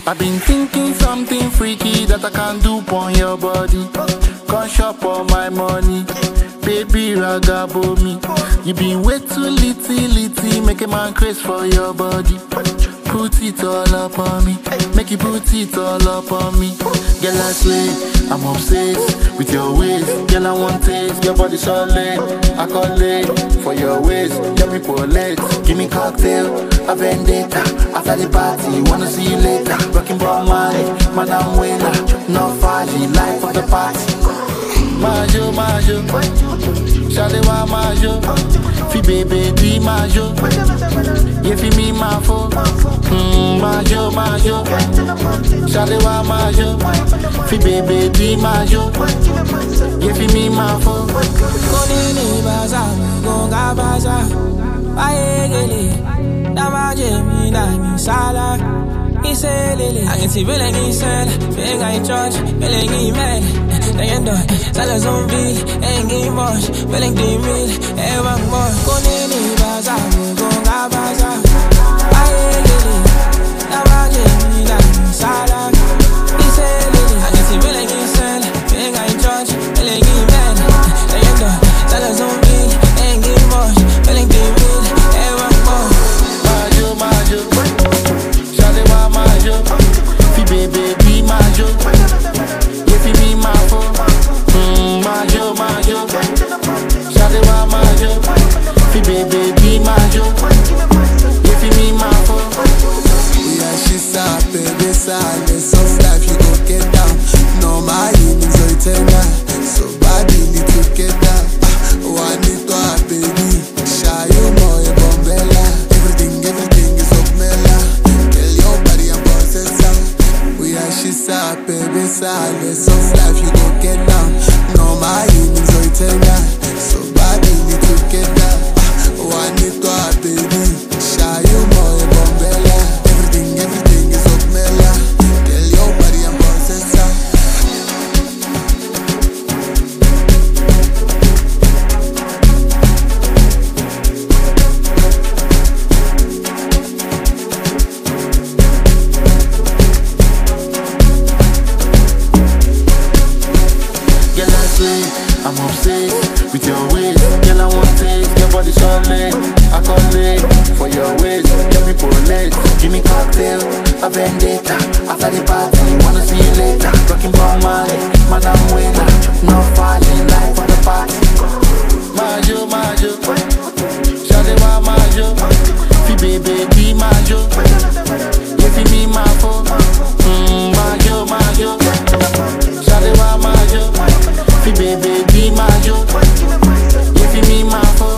I've been thinking something freaky that I can do on your body. Come shop all my money, baby ragabo me. You been way too litty, make a man craze for your body. Put it all up on me, make you put it all up on me. Girl, I swear, I'm obsessed with your ways. Girl, I want taste, your body solid. I call late for your ways. Get me polite, give me cocktail, a vendetta. After the party, wanna see you later. Rocking ball money, man I'm winner. No faji, life of the party. Majo, majo, Shalewa majo, fi baby di majo, ye fi mi mafo. Majo, majo, Shalewa majo, fi baby di majo, ye fi mi mafo. Konini baza, gonga baza, ayegele, damaje mi na mi sala. Iselele, I can see feeling isel, feeling in church, feeling email. Leyendo, sale zombie, ain't game much, feeling dimil, ewan more. Konini baza, gonga baza, ayegele, damaje mi na mi sala. Iselele, I can see feeling isel, feeling in church, feeling email. Leyendo, sale zombie, ain't game much, feeling dimil, ewan more. Majo, majo, Shalewa majo, fi baby di majo, ye fi mi mafo. Majo, majo, Shalewa majo, fi baby di majo, ye fi mi mafo. Yeah, she's up, baby, silent. Soft life, you go get down. No, my evenings are tender. So body need to get down. One need to have, baby. Shy, you know, a bombella. Everything is up, mela. Tell your body I'm processing. We are she's up, baby, silent. Soft life, you go get down. No, my evenings are tender. So body need to get down. One need to have, baby. Shy, you know, a bombella. Everything is up, mela. Tell your body I'm processing. Girl, I swear, I'm obsessed with your ways. Girl, I want taste, your body solid. I call late for your ways. Get me polite, give me cocktail, a vendetta. After the party, wanna see you later. Rocking ball money, man I'm winner. No fighting, life for the party. Majo, majo, Shalewa majo, fi baby di majo, ye fi mi mafo. Majo, majo, Shalewa majo, fi baby di majo, ye fi mi mafo.